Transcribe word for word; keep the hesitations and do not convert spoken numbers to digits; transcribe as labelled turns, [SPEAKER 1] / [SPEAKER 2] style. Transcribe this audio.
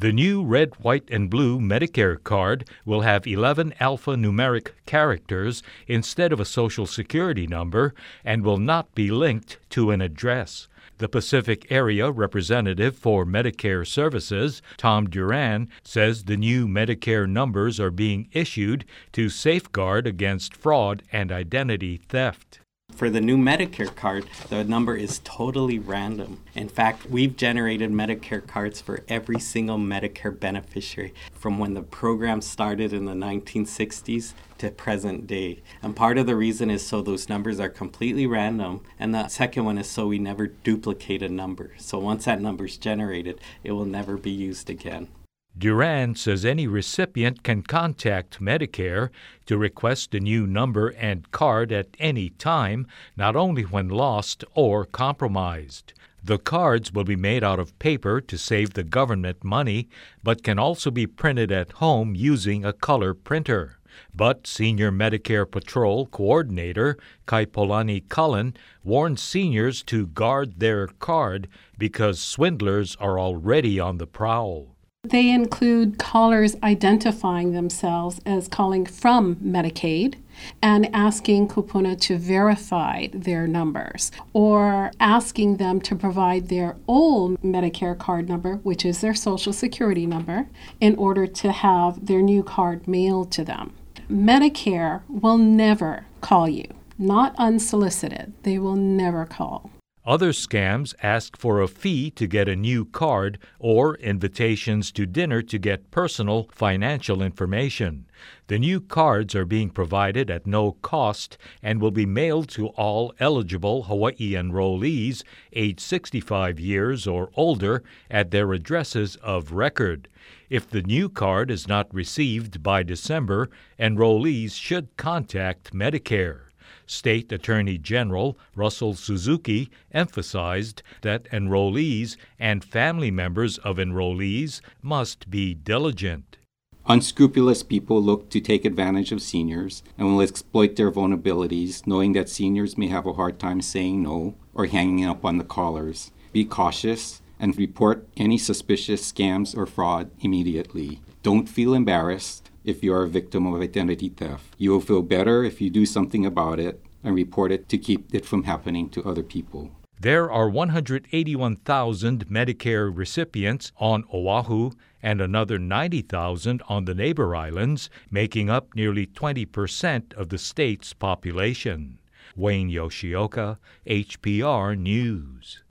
[SPEAKER 1] The new red, white, and blue Medicare card will have eleven alphanumeric characters instead of a Social Security number and will not be linked to an address. The Pacific Area Representative for Medicare Services, Tom Duran, says the new Medicare numbers are being issued to safeguard against fraud and identity theft.
[SPEAKER 2] For the new Medicare card, the number is totally random. In fact, we've generated Medicare cards for every single Medicare beneficiary from when the program started in the nineteen sixties to present day. And part of the reason is so those numbers are completely random, and the second one is so we never duplicate a number. So once that number is generated, it will never be used again.
[SPEAKER 1] Duran says any recipient can contact Medicare to request a new number and card at any time, not only when lost or compromised. The cards will be made out of paper to save the government money, but can also be printed at home using a color printer. But Senior Medicare Patrol Coordinator Kaipolani Cullen warns seniors to guard their card because swindlers are already on the prowl.
[SPEAKER 3] They include callers identifying themselves as calling from Medicaid and asking kupuna to verify their numbers, or asking them to provide their old Medicare card number, which is their Social Security number, in order to have their new card mailed to them. Medicare will never call you, not unsolicited. They will never call.
[SPEAKER 1] Other scams ask for a fee to get a new card or invitations to dinner to get personal financial information. The new cards are being provided at no cost and will be mailed to all eligible Hawaii enrollees age sixty-five years or older at their addresses of record. If the new card is not received by December, enrollees should contact Medicare. State Attorney General Russell Suzuki emphasized that enrollees and family members of enrollees must be diligent.
[SPEAKER 4] Unscrupulous people look to take advantage of seniors and will exploit their vulnerabilities, knowing that seniors may have a hard time saying no or hanging up on the callers. Be cautious and report any suspicious scams or fraud immediately. Don't feel embarrassed if you are a victim of identity theft. You will feel better if you do something about it and report it to keep it from happening to other people.
[SPEAKER 1] There are one hundred eighty-one thousand Medicare recipients on Oahu and another ninety thousand on the neighbor islands, making up nearly twenty percent of the state's population. Wayne Yoshioka, H P R News.